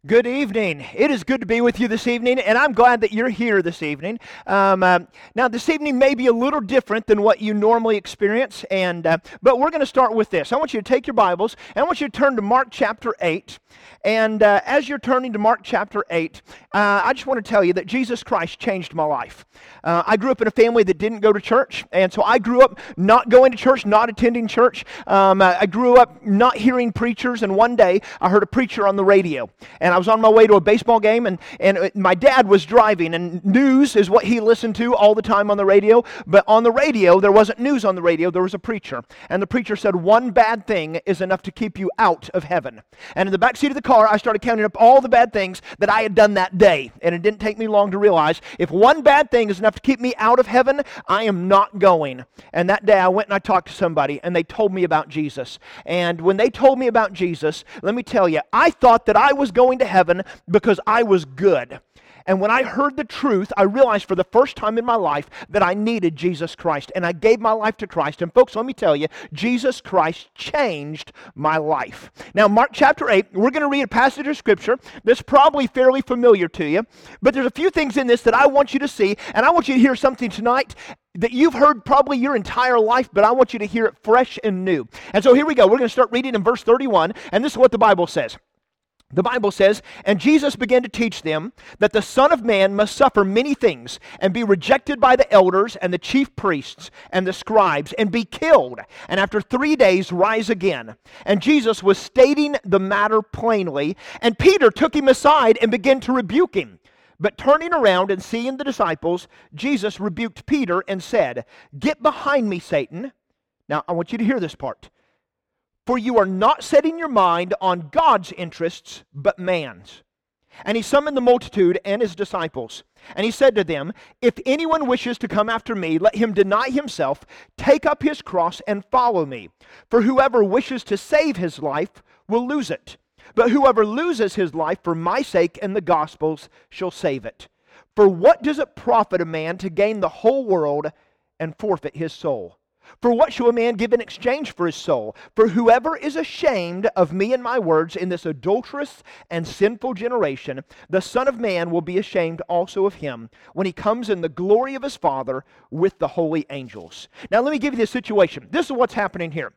Good evening. It is good to be with you this evening, and I'm glad that you're here this evening. Now, this evening may be a little different than what you normally experience, but we're going to start with this. I want you to take your Bibles, and I want you to turn to Mark chapter 8. And as you're turning to Mark chapter 8, I just want to tell you that Jesus Christ changed my life. I grew up in a family that didn't go to church, and so I grew up not going to church, not attending church. I grew up not hearing preachers, and one day I heard a preacher on the radio. And I was on my way to a baseball game, and my dad was driving, and news is what he listened to all the time on the radio. But on the radio, there wasn't news on the radio, there was a preacher. And the preacher said, one bad thing is enough to keep you out of heaven. And in the back seat of the car, I started counting up all the bad things that I had done that day. And it didn't take me long to realize, if one bad thing is enough to keep me out of heaven, I am not going. And that day, I went and I talked to somebody, and they told me about Jesus. And when they told me about Jesus, let me tell you, I thought that I was going to heaven because I was good. And when I heard the truth, I realized for the first time in my life that I needed Jesus Christ. And I gave my life to Christ. And folks, let me tell you, Jesus Christ changed my life. Now, Mark chapter 8, we're going to read a passage of Scripture that's probably fairly familiar to you. But there's a few things in this that I want you to see. And I want you to hear something tonight that you've heard probably your entire life, but I want you to hear it fresh and new. And so here we go. We're going to start reading in verse 31. And this is what the Bible says. The Bible says, "And Jesus began to teach them that the Son of Man must suffer many things and be rejected by the elders and the chief priests and the scribes and be killed, and after 3 days rise again. And Jesus was stating the matter plainly, and Peter took him aside and began to rebuke him. But turning around and seeing the disciples, Jesus rebuked Peter and said, 'Get behind me, Satan.'" Now, I want you to hear this part. "For you are not setting your mind on God's interests, but man's." And he summoned the multitude and his disciples. And he said to them, "If anyone wishes to come after me, let him deny himself, take up his cross, and follow me. For whoever wishes to save his life will lose it. But whoever loses his life for my sake and the gospel's shall save it. For what does it profit a man to gain the whole world and forfeit his soul? For what shall a man give in exchange for his soul? For whoever is ashamed of me and my words in this adulterous and sinful generation, the Son of Man will be ashamed also of him when he comes in the glory of his Father with the holy angels." Now let me give you the situation. This is what's happening here.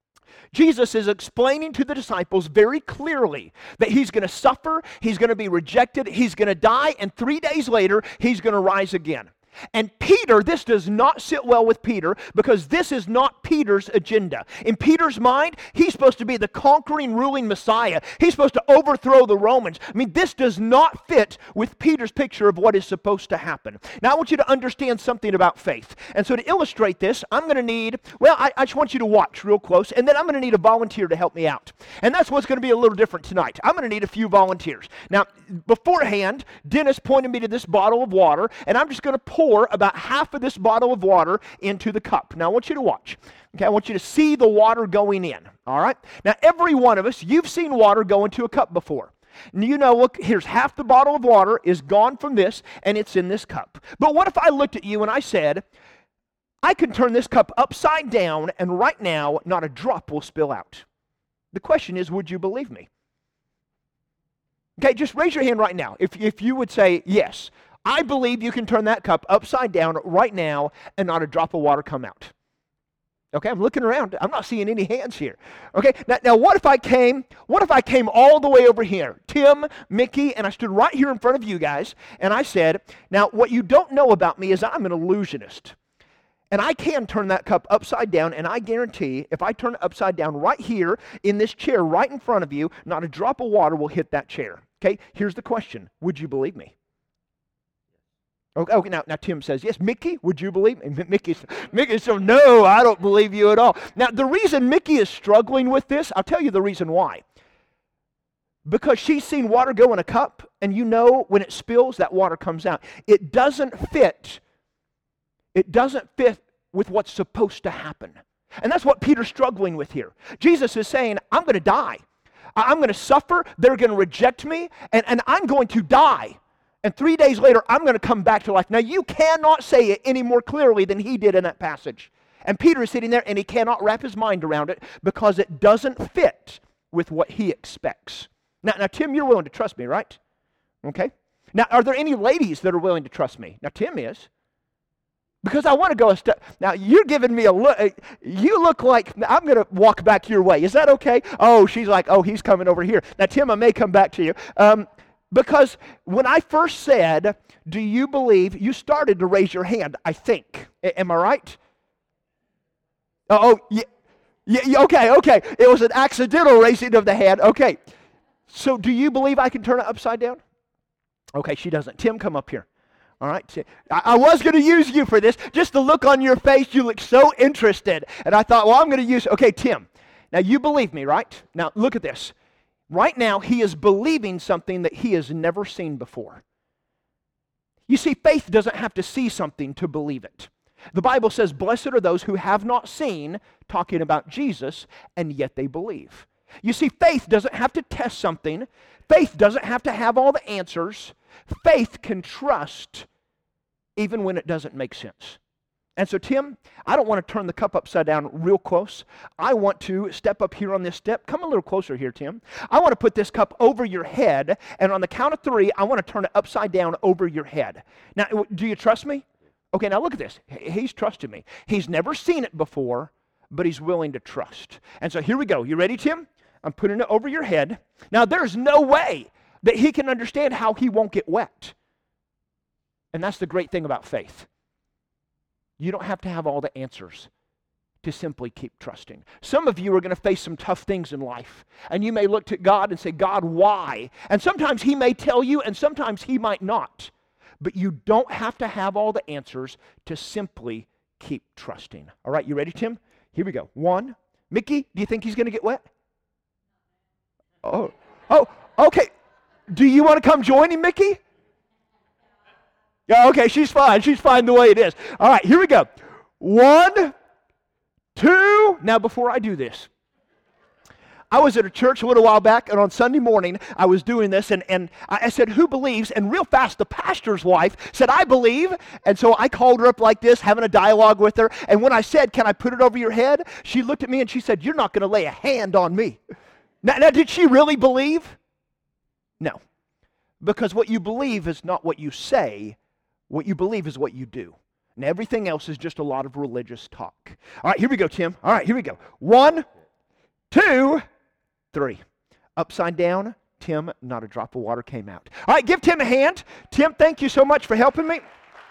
Jesus is explaining to the disciples very clearly that he's going to suffer, he's going to be rejected, he's going to die, and 3 days later, he's going to rise again. And Peter, this does not sit well with Peter because this is not Peter's agenda. In Peter's mind, he's supposed to be the conquering, ruling Messiah. He's supposed to overthrow the Romans. I mean, this does not fit with Peter's picture of what is supposed to happen. Now, I want you to understand something about faith. And so to illustrate this, I'm going to need, I just want you to watch real close, and then I'm going to need a volunteer to help me out. And that's what's going to be a little different tonight. I'm going to need a few volunteers. Now, beforehand, Dennis pointed me to this bottle of water, and I'm just going to pour about half of this bottle of water into the cup. Now, I want you to watch. Okay, I want you to see the water going in. All right? Now, every one of us, you've seen water go into a cup before. And you know, look, here's half the bottle of water is gone from this, and it's in this cup. But what if I looked at you and I said, I can turn this cup upside down, and right now, not a drop will spill out? The question is, would you believe me? Okay, just raise your hand right now if you would say, yes, I believe you can turn that cup upside down right now and not a drop of water come out. Okay, I'm looking around. I'm not seeing any hands here. Okay, now what if I came all the way over here, Tim, Mickey, and I stood right here in front of you guys, and I said, now what you don't know about me is I'm an illusionist. And I can turn that cup upside down, and I guarantee if I turn it upside down right here in this chair right in front of you, not a drop of water will hit that chair. Okay, here's the question. Would you believe me? Okay, now Tim says, yes. Mickey, would you believe me? Mickey says, no, I don't believe you at all. Now, the reason Mickey is struggling with this, I'll tell you the reason why. Because she's seen water go in a cup, and you know when it spills, that water comes out. It doesn't fit with what's supposed to happen. And that's what Peter's struggling with here. Jesus is saying, I'm going to die. I'm going to suffer. They're going to reject me, and I'm going to die. And 3 days later, I'm going to come back to life. Now, you cannot say it any more clearly than he did in that passage. And Peter is sitting there, and he cannot wrap his mind around it because it doesn't fit with what he expects. Now, Tim, you're willing to trust me, right? Okay. Now, are there any ladies that are willing to trust me? Now, Tim is. Because I want to go a step. Now, you're giving me a look. You look like I'm going to walk back your way. Is that okay? Oh, she's like, oh, he's coming over here. Now, Tim, I may come back to you. Because when I first said, do you believe, you started to raise your hand, I think. Am I right? Yeah, okay. It was an accidental raising of the hand. Okay. So do you believe I can turn it upside down? Okay, she doesn't. Tim, come up here. All right. I was going to use you for this. Just the look on your face, you look so interested. And I thought, well, I'm going to use, okay, Tim. Now, you believe me, right? Now, look at this. Right now, he is believing something that he has never seen before. You see, faith doesn't have to see something to believe it. The Bible says, blessed are those who have not seen, talking about Jesus, and yet they believe. You see, faith doesn't have to test something. Faith doesn't have to have all the answers. Faith can trust even when it doesn't make sense. And so, Tim, I don't want to turn the cup upside down real close. I want to step up here on this step. Come a little closer here, Tim. I want to put this cup over your head, and on the count of 3, I want to turn it upside down over your head. Now, do you trust me? Okay, now look at this. He's trusted me. He's never seen it before, but he's willing to trust. And so here we go. You ready, Tim? I'm putting it over your head. Now, there's no way that he can understand how he won't get wet. And that's the great thing about faith. You don't have to have all the answers to simply keep trusting. Some of you are going to face some tough things in life, and you may look to God and say, God, why? And sometimes he may tell you, and sometimes he might not. But you don't have to have all the answers to simply keep trusting. All right, you ready, Tim? Here we go. 1. Mickey, do you think he's going to get wet? Oh, okay. Do you want to come join him, Mickey? Yeah, okay, she's fine. She's fine the way it is. All right, here we go. 1, 2. Now, before I do this, I was at a church a little while back, and on Sunday morning, I was doing this, and I said, who believes? And real fast, the pastor's wife said, I believe. And so I called her up like this, having a dialogue with her. And when I said, can I put it over your head? She looked at me and she said, you're not going to lay a hand on me. Now, did she really believe? No. Because what you believe is not what you say. What you believe is what you do. And everything else is just a lot of religious talk. All right, here we go, Tim. All right, here we go. 1, 2, 3. Upside down. Tim, not a drop of water came out. All right, give Tim a hand. Tim, thank you so much for helping me.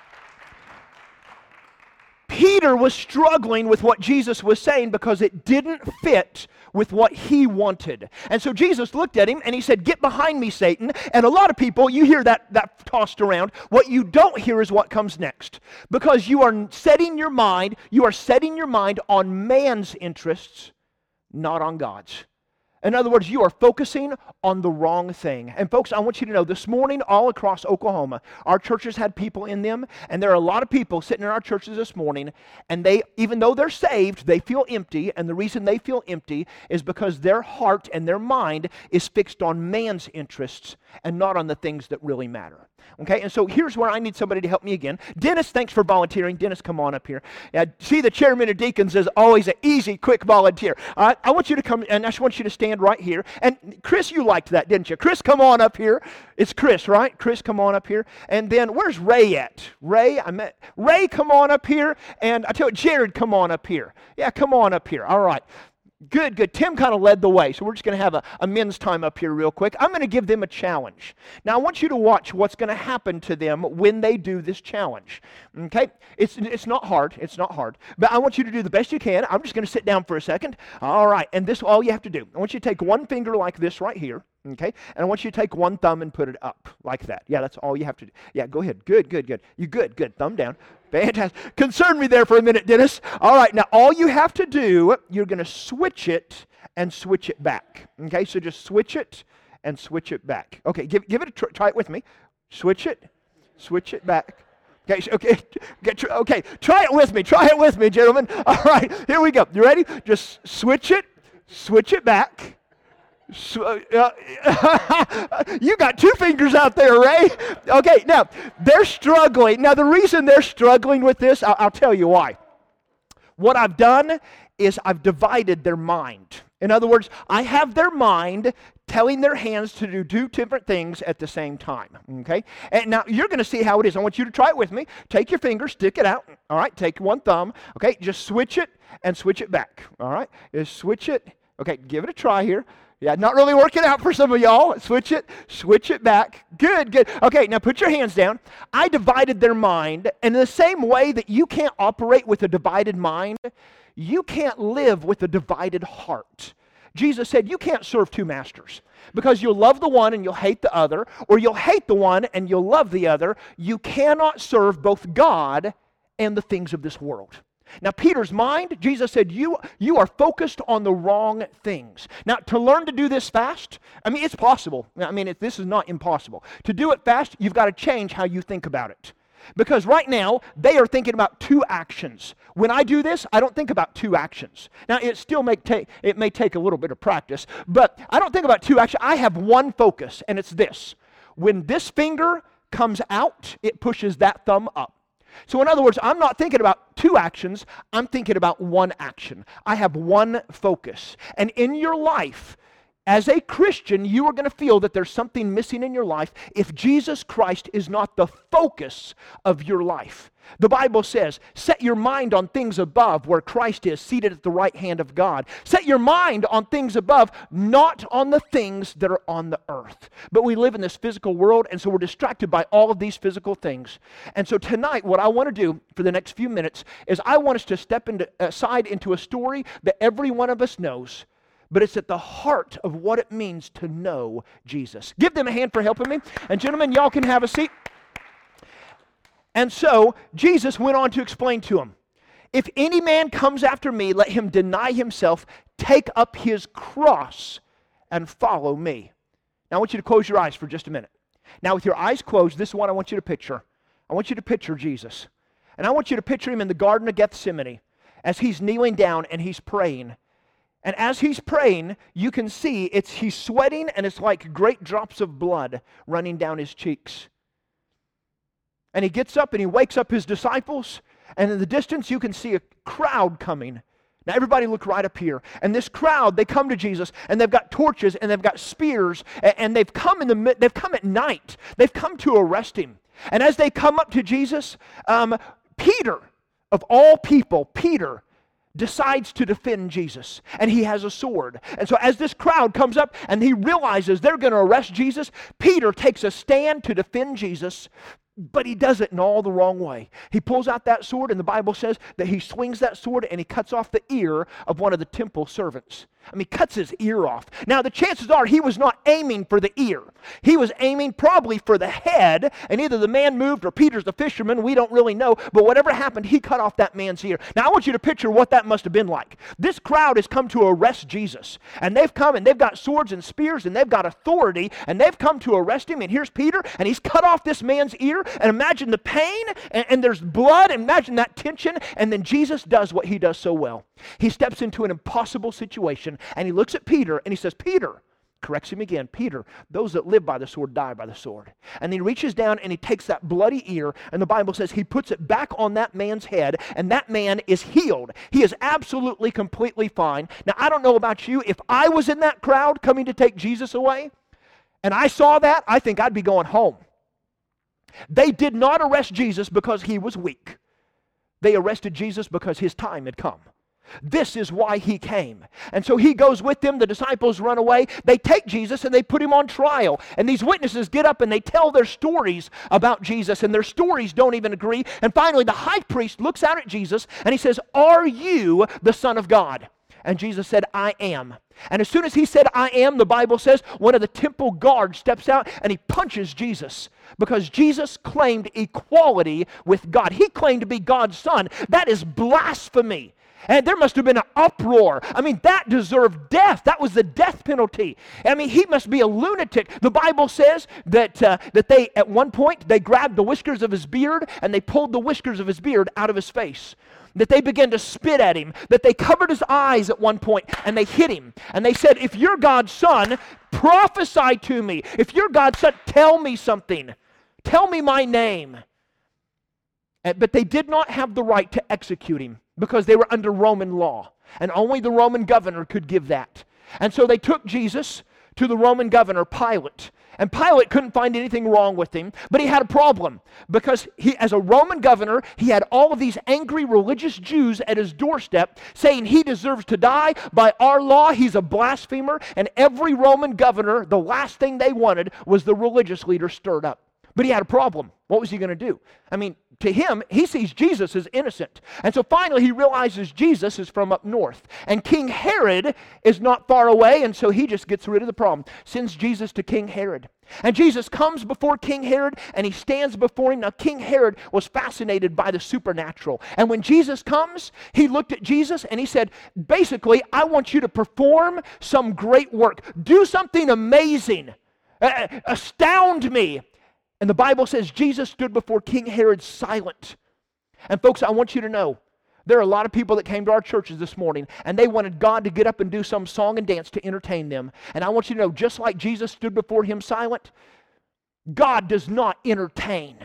Peter was struggling with what Jesus was saying because it didn't fit with what he wanted. And so Jesus looked at him and he said, get behind me, Satan. And a lot of people, you hear that tossed around. What you don't hear is what comes next. Because you are setting your mind on man's interests, not on God's. In other words, you are focusing on the wrong thing. And folks, I want you to know, this morning all across Oklahoma, our churches had people in them, and there are a lot of people sitting in our churches this morning, and they, even though they're saved, they feel empty, and the reason they feel empty is because their heart and their mind is fixed on man's interests and not on the things that really matter. Okay, and so here's where I need somebody to help me again. Dennis, thanks for volunteering. Dennis, come on up here. See, the chairman of deacons is always an easy, quick volunteer. All right, I want you to come, and I just want you to stand right here. And Chris, you liked that, didn't you? Chris, come on up here. It's Chris, right? Chris, come on up here. And then, where's Ray at? Ray, come on up here. And I tell you, Jared, come on up here. Yeah, come on up here. All right. Good. Tim kind of led the way, so we're just going to have a men's time up here real quick. I'm going to give them a challenge. Now, I want you to watch what's going to happen to them when they do this challenge. Okay? It's not hard. It's not hard. But I want you to do the best you can. I'm just going to sit down for a second. All right. And this is all you have to do. I want you to take one finger like this right here. Okay? And I want you to take one thumb and put it up like that. Yeah, that's all you have to do. Yeah, go ahead. Good. You good. Thumb down. Fantastic. Concerned me there for a minute, Dennis. All right, now all you have to do, you're going to switch it and switch it back. Okay, so just switch it and switch it back. Okay, give it a try. Try it with me. Switch it back. Okay, try it with me, gentlemen. All right, here we go. You ready? Just switch it back. You got 2 fingers out there, Ray. Okay, now, they're struggling. Now, the reason they're struggling with this, I'll tell you why. What I've done is I've divided their mind. In other words, I have their mind telling their hands to do two different things at the same time, okay? And now you're going to see how it is. I want you to try it with me. Take your finger, stick it out, all right? Take one thumb, okay? Just switch it and switch it back, all right? Just switch it. Okay, give it a try here. Yeah, not really working out for some of y'all. Switch it back. Good, good. Okay, now put your hands down. I divided their mind, and in the same way that you can't operate with a divided mind, you can't live with a divided heart. Jesus said you can't serve two masters because you'll love the one and you'll hate the other, or you'll hate the one and you'll love the other. You cannot serve both God and the things of this world. Now, Peter's mind, Jesus said, you are focused on the wrong things. Now, to learn to do this fast, I mean, it's possible. I mean, this is not impossible. To do it fast, you've got to change how you think about it. Because right now, they are thinking about two actions. When I do this, I don't think about two actions. Now, it may take a little bit of practice, but I don't think about two actions. I have one focus, and it's this. When this finger comes out, it pushes that thumb up. So in other words, I'm not thinking about two actions, I'm thinking about one action. I have one focus. And in your life, as a Christian, you are going to feel that there's something missing in your life if Jesus Christ is not the focus of your life. The Bible says, set your mind on things above where Christ is seated at the right hand of God. Set your mind on things above, not on the things that are on the earth. But we live in this physical world, and so we're distracted by all of these physical things. And so tonight, what I want to do for the next few minutes is I want us to step aside into a story that every one of us knows, but it's at the heart of what it means to know Jesus. Give them a hand for helping me. And gentlemen, y'all can have a seat. And so Jesus went on to explain to him, if any man comes after me, let him deny himself, take up his cross, and follow me. Now I want you to close your eyes for just a minute. Now with your eyes closed, this is what I want you to picture. I want you to picture Jesus. And I want you to picture him in the Garden of Gethsemane as he's kneeling down and he's praying. And as he's praying, you can see he's sweating, and it's like great drops of blood running down his cheeks. And he gets up and he wakes up his disciples, and in the distance you can see a crowd coming. Now everybody look right up here. And this crowd, they come to Jesus, and they've got torches and they've got spears, and they've come at night. They've come to arrest him. And as they come up to Jesus, Peter, of all people, Peter decides to defend Jesus, and he has a sword. And so as this crowd comes up and he realizes they're going to arrest Jesus, Peter takes a stand to defend Jesus, but he does it in all the wrong way. He pulls out that sword, and the Bible says that he swings that sword and he cuts off the ear of one of the temple servants. I mean, cuts his ear off. Now, the chances are he was not aiming for the ear. He was aiming probably for the head, and either the man moved or Peter's the fisherman. We don't really know, but whatever happened, he cut off that man's ear. Now, I want you to picture what that must have been like. This crowd has come to arrest Jesus, and they've come, and they've got swords and spears, and they've got authority, and they've come to arrest him, and here's Peter, and he's cut off this man's ear, and imagine the pain, and there's blood, and imagine that tension, and then Jesus does what he does so well. He steps into an impossible situation, and he looks at Peter, and he says, Peter, corrects him again, Peter, those that live by the sword die by the sword. And he reaches down and he takes that bloody ear, and the Bible says he puts it back on that man's head, and that man is healed. He is absolutely, completely fine. Now, I don't know about you. If I was in that crowd coming to take Jesus away, and I saw that, I think I'd be going home. They did not arrest Jesus because he was weak. They arrested Jesus because his time had come. This is why he came. And so he goes with them. The disciples run away. They take Jesus and they put him on trial. And these witnesses get up and they tell their stories about Jesus, and their stories don't even agree. And finally, the high priest looks out at Jesus and he says, "Are you the Son of God?" And Jesus said, "I am." And as soon as he said, "I am," the Bible says, one of the temple guards steps out and he punches Jesus, because Jesus claimed equality with God. He claimed to be God's son. That is blasphemy. And there must have been an uproar. I mean, that deserved death. That was the death penalty. I mean, he must be a lunatic. The Bible says that they, at one point, they grabbed the whiskers of his beard and they pulled the whiskers of his beard out of his face. That they began to spit at him. That they covered his eyes at one point and they hit him. And they said, "If you're God's son, prophesy to me. If you're God's son, tell me something. Tell me my name." But they did not have the right to execute him. because they were under Roman law. And only the Roman governor could give that. And so they took Jesus to the Roman governor, Pilate. And Pilate couldn't find anything wrong with him, but he had a problem because he, as a Roman governor, he had all of these angry religious Jews at his doorstep saying he deserves to die. By our law, he's a blasphemer. And every Roman governor, the last thing they wanted was the religious leader stirred up. But he had a problem. What was he going to do? I mean, to him, he sees Jesus as innocent. And so finally he realizes Jesus is from up north. And King Herod is not far away, and so he just gets rid of the problem. Sends Jesus to King Herod. And Jesus comes before King Herod, and he stands before him. Now, King Herod was fascinated by the supernatural. And when Jesus comes, he looked at Jesus and he said, basically, I want you to perform some great work. Do something amazing. Astound me. And the Bible says Jesus stood before King Herod silent. And folks, I want you to know, there are a lot of people that came to our churches this morning, and they wanted God to get up and do some song and dance to entertain them. And I want you to know, just like Jesus stood before him silent, God does not entertain.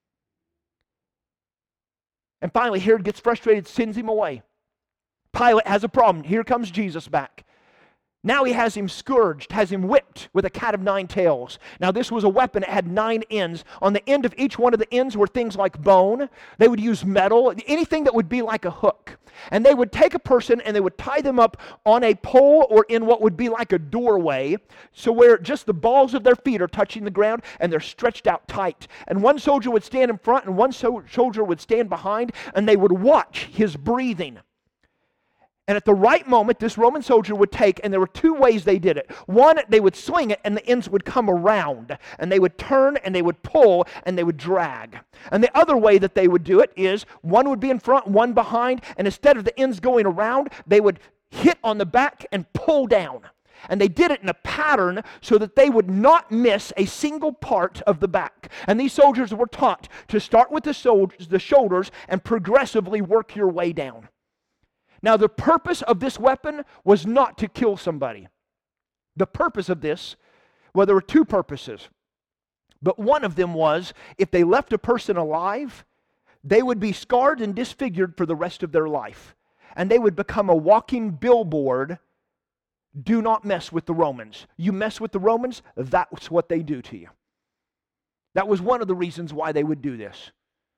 And finally, Herod gets frustrated, sends him away. Pilate has a problem. Here comes Jesus back. Now he has him scourged, has him whipped with a cat of nine tails. Now this was a weapon that had 9 ends. On the end of each one of the ends were things like bone. They would use metal, anything that would be like a hook. And they would take a person and they would tie them up on a pole or in what would be like a doorway, so where just the balls of their feet are touching the ground and they're stretched out tight. And one soldier would stand in front and one soldier would stand behind, and they would watch his breathing. And at the right moment, this Roman soldier would take, and there were 2 ways they did it. One, they would sling it, and the ends would come around. And they would turn, and they would pull, and they would drag. And the other way that they would do it is, one would be in front, one behind, and instead of the ends going around, they would hit on the back and pull down. And they did it in a pattern so that they would not miss a single part of the back. And these soldiers were taught to start with the shoulders and progressively work your way down. Now, the purpose of this weapon was not to kill somebody. The purpose of this, well, there were 2 purposes. But one of them was, if they left a person alive, they would be scarred and disfigured for the rest of their life. And they would become a walking billboard. Do not mess with the Romans. You mess with the Romans, that's what they do to you. That was one of the reasons why they would do this.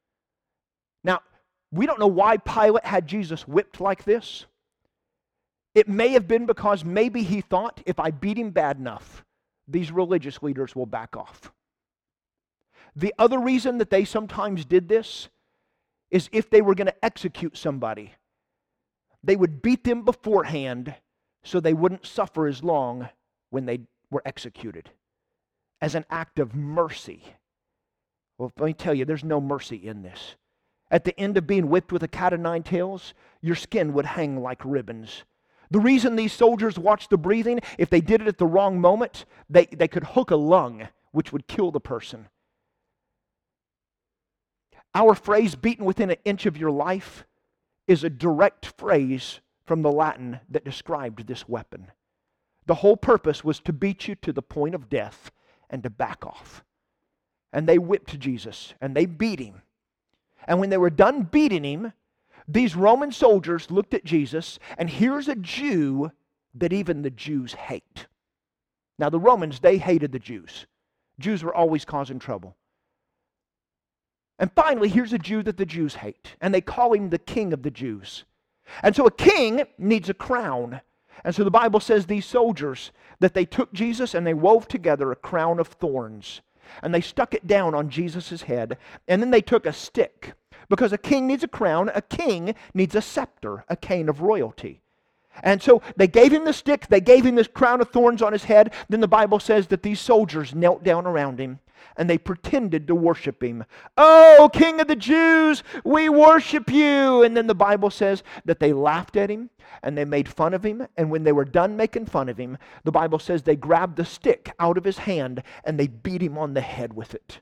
Now, we don't know why Pilate had Jesus whipped like this. It may have been because maybe he thought, if I beat him bad enough, these religious leaders will back off. The other reason that they sometimes did this is if they were going to execute somebody, they would beat them beforehand so they wouldn't suffer as long when they were executed, as an act of mercy. Well, let me tell you, there's no mercy in this. At the end of being whipped with a cat of 9 tails, your skin would hang like ribbons. The reason these soldiers watched the breathing, if they did it at the wrong moment, they could hook a lung, which would kill the person. Our phrase, beaten within an inch of your life, is a direct phrase from the Latin that described this weapon. The whole purpose was to beat you to the point of death and to back off. And they whipped Jesus, and they beat him. And when they were done beating him, these Roman soldiers looked at Jesus, and here's a Jew that even the Jews hate. Now the Romans, they hated the Jews. Jews were always causing trouble. And finally, here's a Jew that the Jews hate, and they call him the King of the Jews. And so a king needs a crown. And so the Bible says these soldiers, that they took Jesus and they wove together a crown of thorns. And they stuck it down on Jesus' head. And then they took a stick. Because a king needs a crown, a king needs a scepter, a cane of royalty. And so they gave him the stick, they gave him this crown of thorns on his head. Then the Bible says that these soldiers knelt down around him and they pretended to worship him. Oh, King of the Jews, we worship you. And then the Bible says that they laughed at him and they made fun of him. And when they were done making fun of him, the Bible says they grabbed the stick out of his hand and they beat him on the head with it.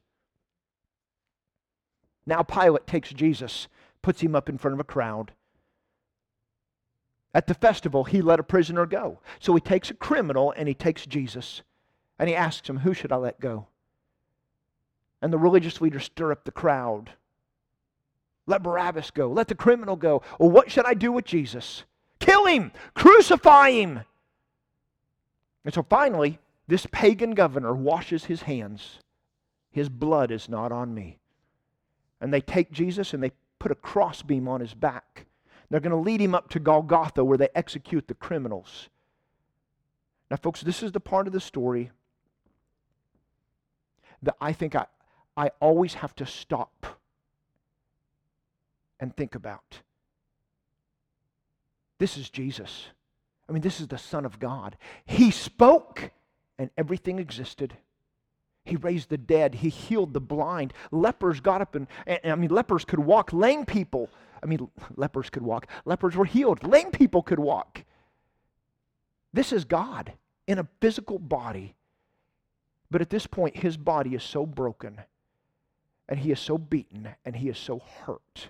Now Pilate takes Jesus, puts him up in front of a crowd. At the festival, he let a prisoner go. So he takes a criminal and he takes Jesus. And he asks him, who should I let go? And the religious leaders stir up the crowd. Let Barabbas go. Let the criminal go. Well, what should I do with Jesus? Kill him! Crucify him! And so finally, this pagan governor washes his hands. His blood is not on me. And they take Jesus and they put a crossbeam on his back. They're going to lead him up to Golgotha where they execute the criminals. Now, folks, this is the part of the story that I think I always have to stop and think about. This is Jesus. I mean, this is the Son of God. He spoke and everything existed. He raised the dead. He healed the blind. Lepers got up and lepers could walk. Lame people, lepers could walk. Lepers were healed. Lame people could walk. This is God in a physical body. But at this point, his body is so broken, and he is so beaten, and he is so hurt,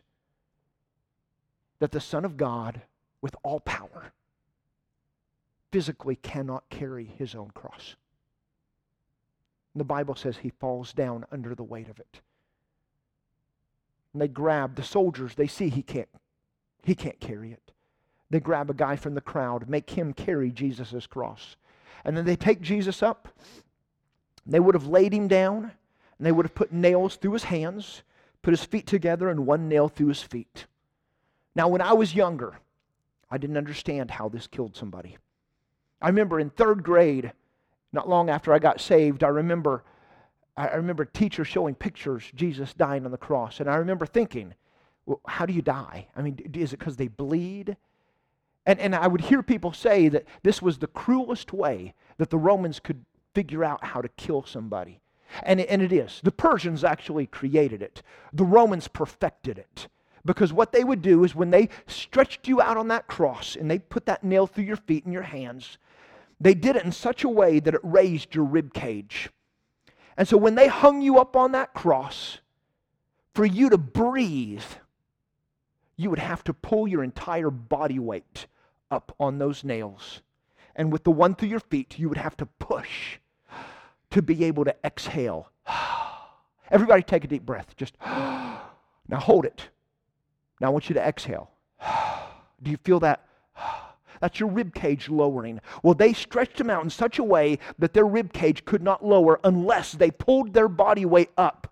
that the Son of God, with all power, physically cannot carry his own cross. And the Bible says he falls down under the weight of it. And they grab the soldiers, they see he can't carry it. They grab a guy from the crowd, make him carry Jesus' cross. And then they take Jesus up. They would have laid him down, and they would have put nails through his hands, put his feet together, and one nail through his feet. Now, when I was younger, I didn't understand how this killed somebody. I remember in 3rd grade, not long after I got saved, I remember teachers showing pictures, Jesus dying on the cross. And I remember thinking, well, how do you die? I mean, is it because they bleed? And I would hear people say that this was the cruelest way that the Romans could figure out how to kill somebody. And it is. The Persians actually created it. The Romans perfected it. Because what they would do is when they stretched you out on that cross and they put that nail through your feet and your hands, they did it in such a way that it raised your rib cage. And so when they hung you up on that cross, for you to breathe, you would have to pull your entire body weight up on those nails. And with the one through your feet, you would have to push to be able to exhale. Everybody take a deep breath. Just now hold it. Now I want you to exhale. Do you feel that? That's your rib cage lowering. Well, they stretched them out in such a way that their rib cage could not lower unless they pulled their body weight up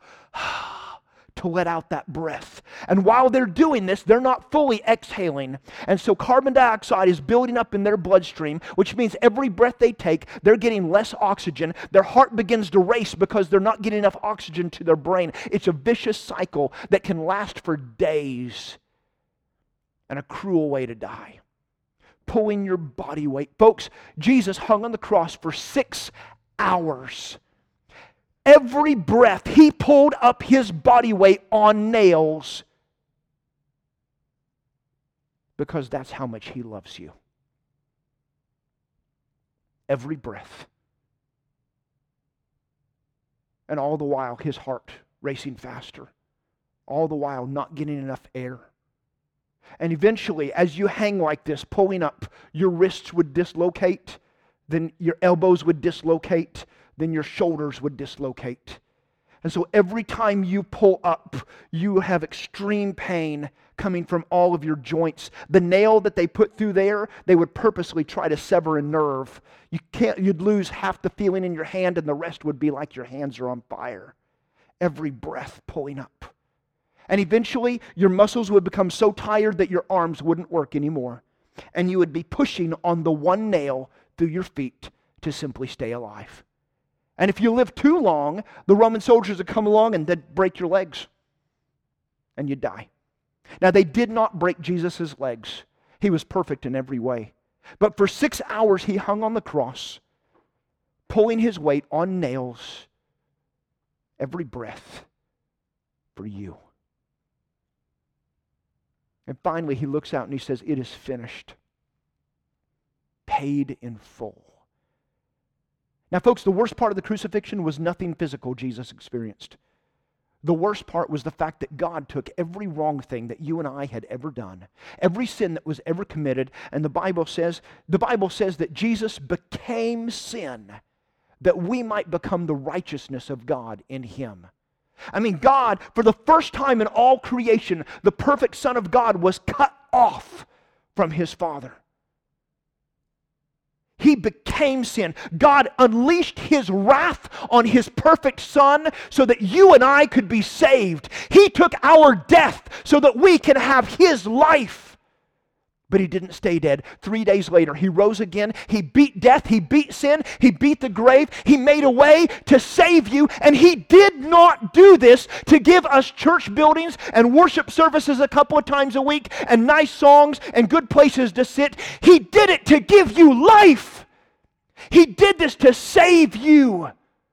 to let out that breath. And while they're doing this, they're not fully exhaling. And so carbon dioxide is building up in their bloodstream, which means every breath they take, they're getting less oxygen. Their heart begins to race because they're not getting enough oxygen to their brain. It's a vicious cycle that can last for days, and a cruel way to die. Pulling your body weight. Folks, Jesus hung on the cross for 6 hours. Every breath, he pulled up his body weight on nails because that's how much he loves you. Every breath. And all the while, his heart racing faster. All the while, not getting enough air. And eventually, as you hang like this, pulling up, your wrists would dislocate, then your elbows would dislocate, then your shoulders would dislocate. And so every time you pull up, you have extreme pain coming from all of your joints. The nail that they put through there, they would purposely try to sever a nerve. You'd lose half the feeling in your hand, and the rest would be like your hands are on fire. Every breath pulling up. And eventually, your muscles would become so tired that your arms wouldn't work anymore. And you would be pushing on the one nail through your feet to simply stay alive. And if you live too long, the Roman soldiers would come along and they'd break your legs. And you'd die. Now, they did not break Jesus' legs. He was perfect in every way. But for 6 hours, he hung on the cross, pulling his weight on nails, every breath for you. And finally, he looks out and he says, "It is finished." Paid in full. Now, folks, the worst part of the crucifixion was nothing physical Jesus experienced. The worst part was the fact that God took every wrong thing that you and I had ever done, every sin that was ever committed, and the Bible says that Jesus became sin that we might become the righteousness of God in him. I mean, God, for the first time in all creation, the perfect Son of God was cut off from His Father. He became sin. God unleashed His wrath on His perfect Son so that you and I could be saved. He took our death so that we can have His life. But He didn't stay dead. 3 days later, He rose again. He beat death. He beat sin. He beat the grave. He made a way to save you. And He did not do this to give us church buildings and worship services a couple of times a week and nice songs and good places to sit. He did it to give you life. He did this to save you.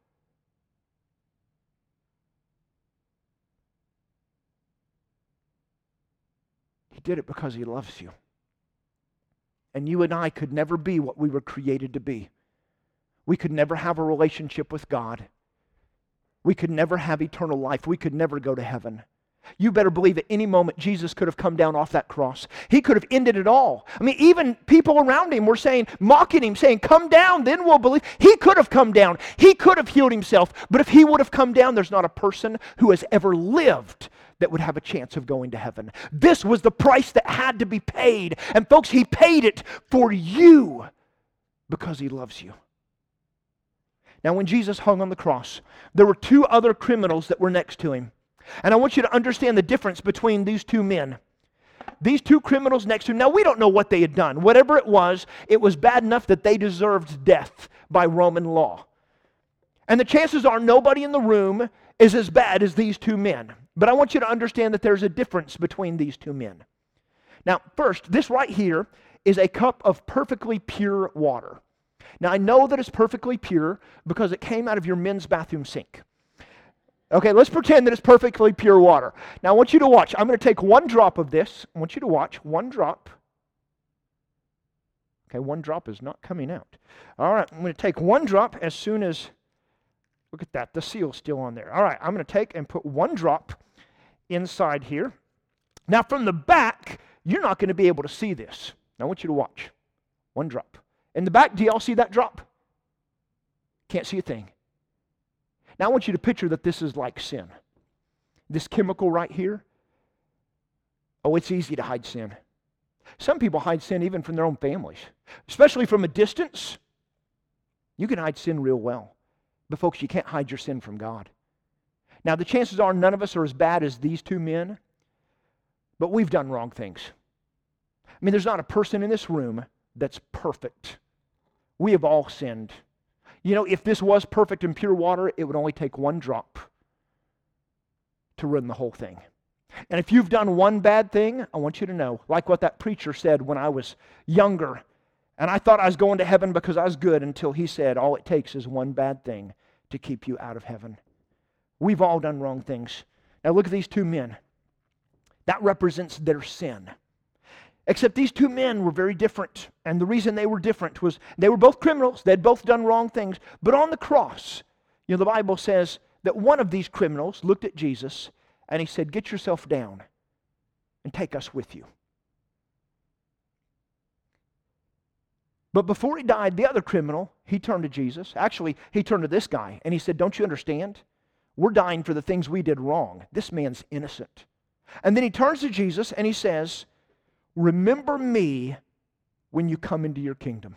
He did it because He loves you. And you and I could never be what we were created to be. We could never have a relationship with God. We could never have eternal life. We could never go to heaven. You better believe at any moment Jesus could have come down off that cross. He could have ended it all. I mean, even people around Him were saying, mocking Him, saying, come down, then we'll believe. He could have come down. He could have healed Himself. But if He would have come down, there's not a person who has ever lived that would have a chance of going to heaven. This was the price that had to be paid. And folks, He paid it for you because He loves you. Now, when Jesus hung on the cross, there were 2 other criminals that were next to Him. And I want you to understand the difference between these 2 men. These 2 criminals next to Him, now we don't know what they had done. Whatever it was bad enough that they deserved death by Roman law. And the chances are nobody in the room is as bad as these 2 men. But I want you to understand that there's a difference between these 2 men. Now, first, this right here is a cup of perfectly pure water. Now, I know that it's perfectly pure because it came out of your men's bathroom sink. Okay, let's pretend that it's perfectly pure water. Now, I want you to watch. I'm going to take 1 drop of this. I want you to watch. 1 drop. Okay, 1 drop is not coming out. All right, I'm going to take 1 drop as soon as... Look at that, the seal's still on there. All right, I'm going to take and put 1 drop inside here. Now from the back, you're not going to be able to see this. Now I want you to watch. 1 drop. In the back, do y'all see that drop? Can't see a thing. Now I want you to picture that this is like sin. This chemical right here. Oh, it's easy to hide sin. Some people hide sin even from their own families. Especially from a distance. You can hide sin real well. But folks, you can't hide your sin from God. Now, the chances are none of us are as bad as these 2 men, but we've done wrong things. I mean, there's not a person in this room that's perfect. We have all sinned. You know, if this was perfect and pure water, it would only take 1 drop to ruin the whole thing. And if you've done 1 bad thing, I want you to know, like what that preacher said when I was younger, and I thought I was going to heaven because I was good until he said, all it takes is 1 bad thing to keep you out of heaven. We've all done wrong things. Now look at these 2 men. That represents their sin. Except these 2 men were very different. And the reason they were different was they were both criminals. They'd both done wrong things. But on the cross, you know, the Bible says that one of these criminals looked at Jesus and he said, get yourself down and take us with you. But before he died, the other criminal, he turned to Jesus. Actually, he turned to this guy and he said, don't you understand? We're dying for the things we did wrong. This man's innocent. And then he turns to Jesus and he says, remember me when you come into your kingdom.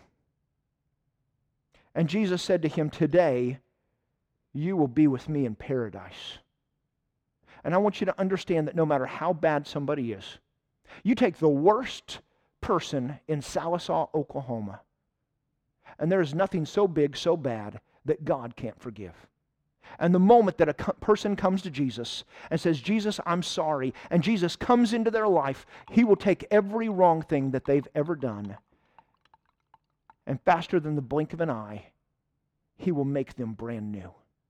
And Jesus said to him, today you will be with me in paradise. And I want you to understand that no matter how bad somebody is, you take the worst person in Sallisaw, Oklahoma, and there is nothing so big, so bad that God can't forgive. And the moment that a person comes to Jesus and says, Jesus, I'm sorry, and Jesus comes into their life, He will take every wrong thing that they've ever done, and faster than the blink of an eye, He will make them brand new.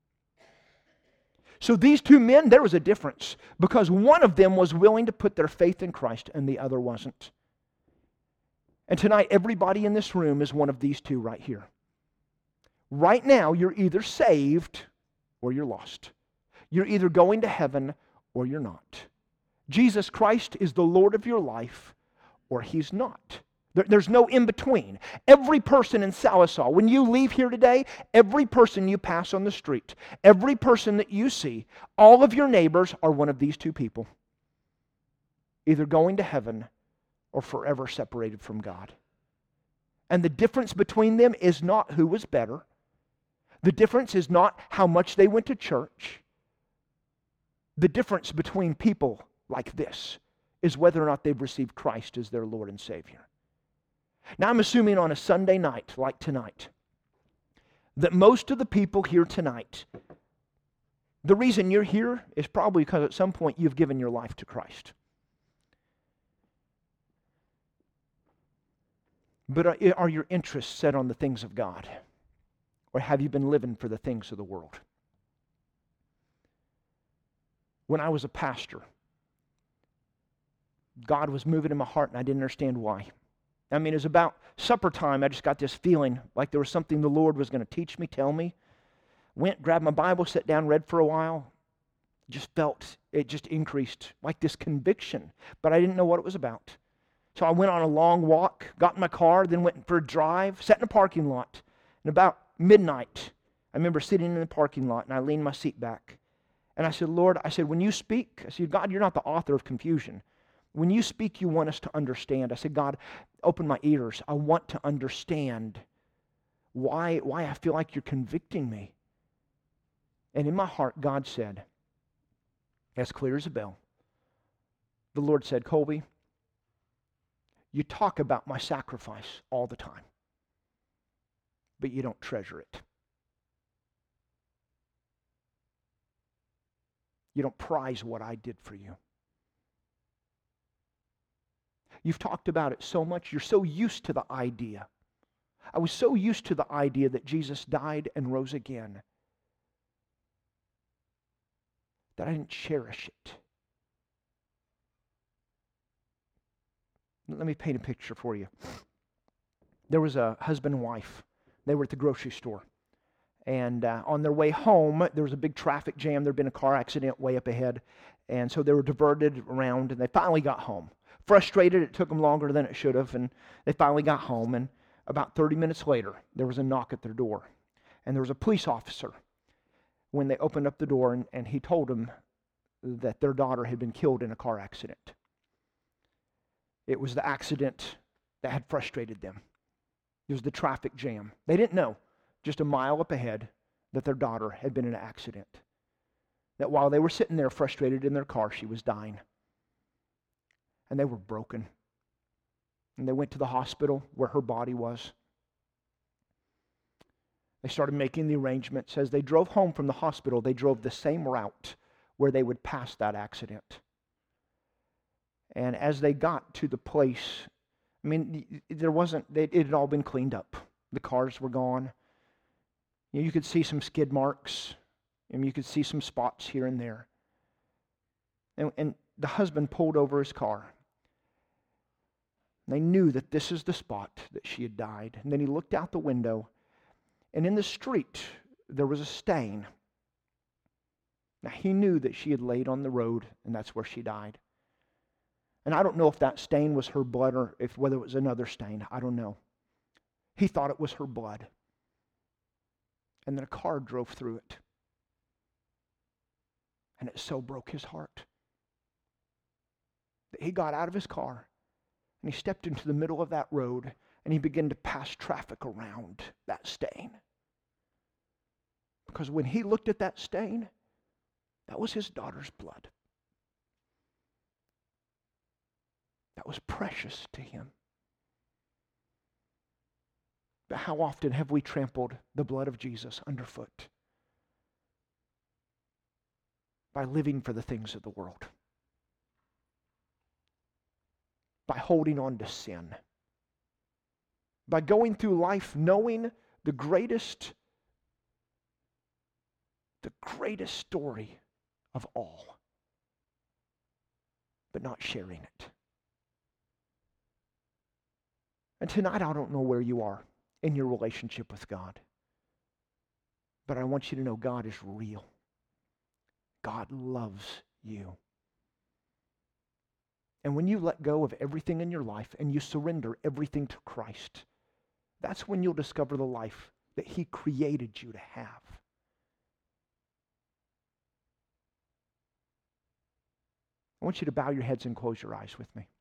So these 2 men, there was a difference, because one of them was willing to put their faith in Christ and the other wasn't. And tonight, everybody in this room is one of these 2 right here. Right now, you're either saved or you're lost. You're either going to heaven or you're not. Jesus Christ is the Lord of your life or He's not. There's no in between. Every person in Salisaw, when you leave here today, every person you pass on the street, every person that you see, all of your neighbors are one of these two people, either going to heaven or forever separated from God. And the difference between them is not who was better. The difference is not how much they went to church. The difference between people like this is whether or not they've received Christ as their Lord and Savior. Now, I'm assuming on a Sunday night like tonight that most of the people here tonight, the reason you're here is probably because at some point you've given your life to Christ. But are your interests set on the things of God? Or have you been living for the things of the world? When I was a pastor, God was moving in my heart and I didn't understand why. I mean, it was about supper time. I just got this feeling like there was something the Lord was going to teach me, tell me. Went, grabbed my Bible, sat down, read for a while. Just felt it just increased, like this conviction. But I didn't know what it was about. So I went on a long walk, got in my car, then went for a drive, sat in a parking lot. And about midnight, I remember sitting in the parking lot and I leaned my seat back. And I said, Lord, when you speak, I said, God, you're not the author of confusion. When you speak, you want us to understand. I said, God, open my ears. I want to understand why I feel like you're convicting me. And in my heart, God said, as clear as a bell, the Lord said, Colby, you talk about my sacrifice all the time, but you don't treasure it. You don't prize what I did for you. You've talked about it so much. You're so used to the idea. I was so used to the idea that Jesus died and rose again that I didn't cherish it. Let me paint a picture for you. There was a husband and wife. They were at the grocery store. And on their way home, there was a big traffic jam. There had been a car accident way up ahead. And so they were diverted around, and they finally got home. Frustrated, it took them longer than it should have, and they finally got home. And about 30 minutes later, there was a knock at their door. And there was a police officer when they opened up the door, and he told them that their daughter had been killed in a car accident. It was the accident that had frustrated them. It was the traffic jam. They didn't know, just a mile up ahead, that their daughter had been in an accident. That while they were sitting there frustrated in their car, she was dying. And they were broken. And they went to the hospital where her body was. They started making the arrangements. As they drove home from the hospital, they drove the same route where they would pass that accident. And as they got to the place, I mean, it had all been cleaned up. The cars were gone. You could see some skid marks. And you could see some spots here and there. And the husband pulled over his car. They knew that this is the spot that she had died. And then he looked out the window, and in the street, there was a stain. Now, he knew that she had laid on the road, and that's where she died. And I don't know if that stain was her blood or whether it was another stain. I don't know. He thought it was her blood. And then a car drove through it. And it so broke his heart that he got out of his car and he stepped into the middle of that road and he began to pass traffic around that stain. Because when he looked at that stain, that was his daughter's blood. That was precious to him. But how often have we trampled the blood of Jesus underfoot by living for the things of the world, by holding on to sin, by going through life knowing the greatest story of all, but not sharing it. And tonight, I don't know where you are in your relationship with God, but I want you to know God is real. God loves you. And when you let go of everything in your life and you surrender everything to Christ, that's when you'll discover the life that He created you to have. I want you to bow your heads and close your eyes with me.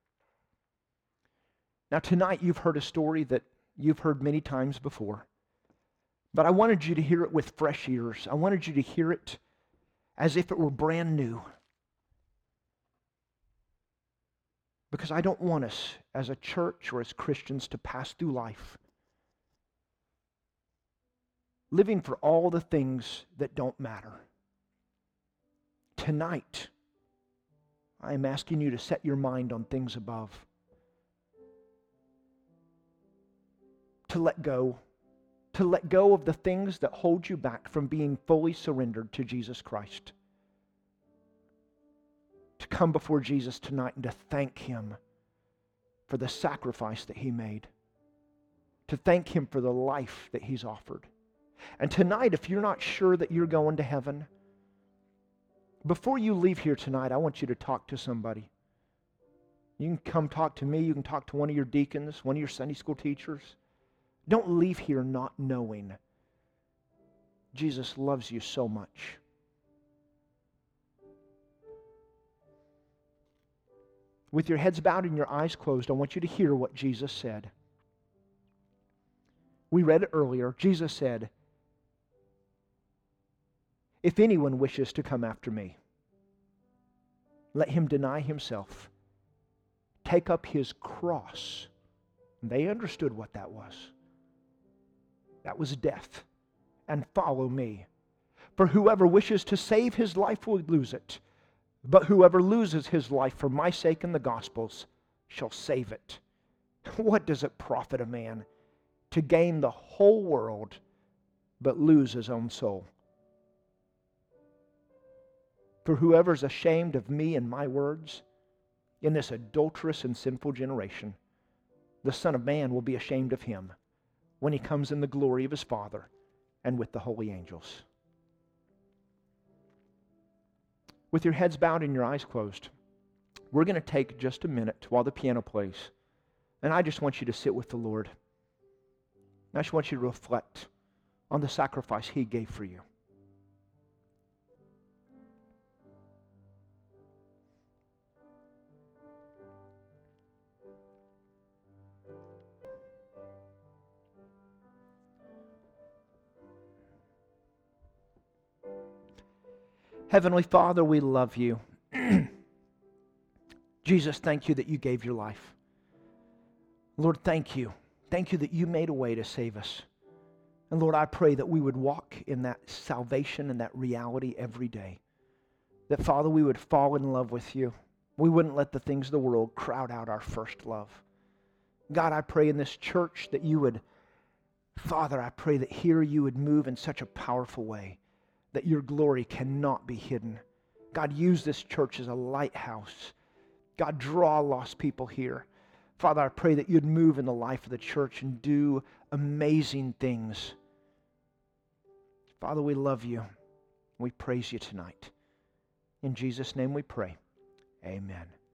Now tonight you've heard a story that you've heard many times before, but I wanted you to hear it with fresh ears. I wanted you to hear it as if it were brand new. Because I don't want us as a church or as Christians to pass through life living for all the things that don't matter. Tonight, I am asking you to set your mind on things above. To let go of the things that hold you back from being fully surrendered to Jesus Christ. To come before Jesus tonight and to thank Him for the sacrifice that He made. To thank Him for the life that He's offered. And tonight, if you're not sure that you're going to heaven, before you leave here tonight, I want you to talk to somebody. You can come talk to me. You can talk to one of your deacons, one of your Sunday school teachers. Don't leave here not knowing Jesus loves you so much. With your heads bowed and your eyes closed, I want you to hear what Jesus said. We read it earlier. Jesus said, "If anyone wishes to come after me, let him deny himself, take up his cross." They understood what that was. That was death. "And follow me. For whoever wishes to save his life will lose it. But whoever loses his life for my sake and the gospel's shall save it." What does it profit a man to gain the whole world but lose his own soul? For whoever is ashamed of me and my words in this adulterous and sinful generation, the Son of Man will be ashamed of him when He comes in the glory of His Father and with the holy angels. With your heads bowed and your eyes closed, we're going to take just a minute while the piano plays. And I just want you to sit with the Lord. I just want you to reflect on the sacrifice He gave for you. Heavenly Father, we love You. Jesus, thank You that You gave Your life. Lord, thank You. Thank You that You made a way to save us. And Lord, I pray that we would walk in that salvation and that reality every day. That, Father, we would fall in love with You. We wouldn't let the things of the world crowd out our first love. God, I pray in this church that You would, Father, I pray that here You would move in such a powerful way that Your glory cannot be hidden. God, use this church as a lighthouse. God, draw lost people here. Father, I pray that You'd move in the life of the church and do amazing things. Father, we love You. We praise You tonight. In Jesus' name we pray. Amen.